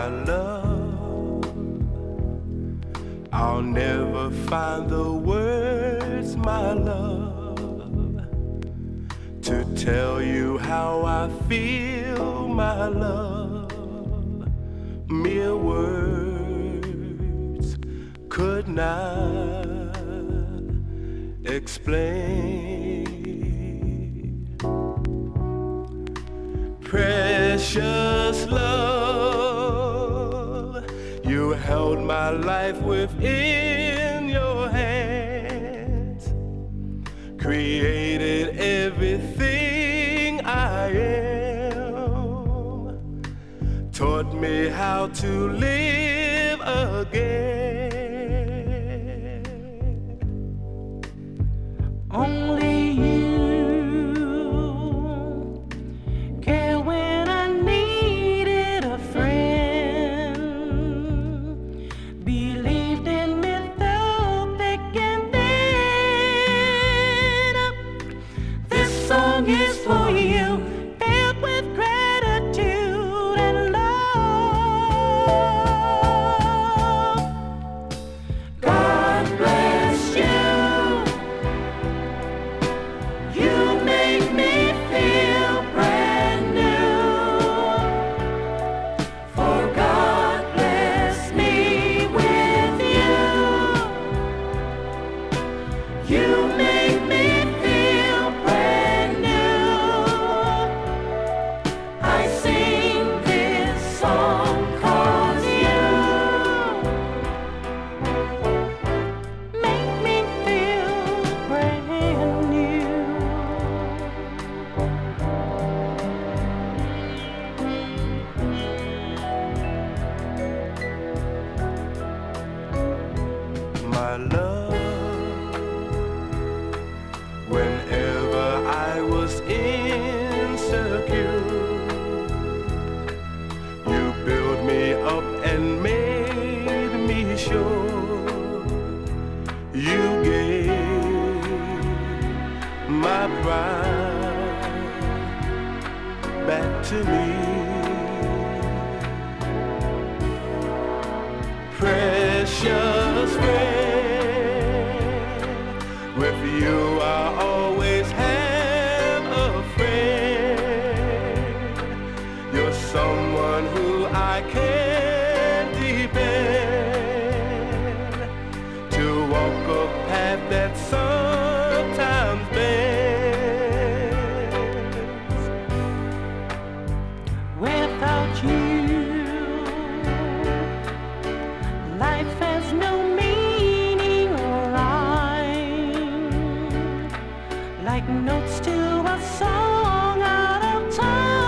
My love, I'll never find the words, my love, to tell you how I feel, my love. Mere words could not explain. Precious love, you held my life within your hands, created everything I am, taught me how to live again. Only you care when I needed a friend, believed in me through thick and thin. This song is for you, filled with gratitude and love. God bless you. You make me feel brand new. For God bless me with you. You make me feel brand new. I sing this song 'cause you make me feel brand new. My love, whenever I was insecure, you built me up and made me sure. You gave my pride back to me. Precious friend, with you I always have a friend. You're someone who I can depend to walk a path that sometimes bends. Without you, life has no meaning or rhyme, like notes to a song out of time.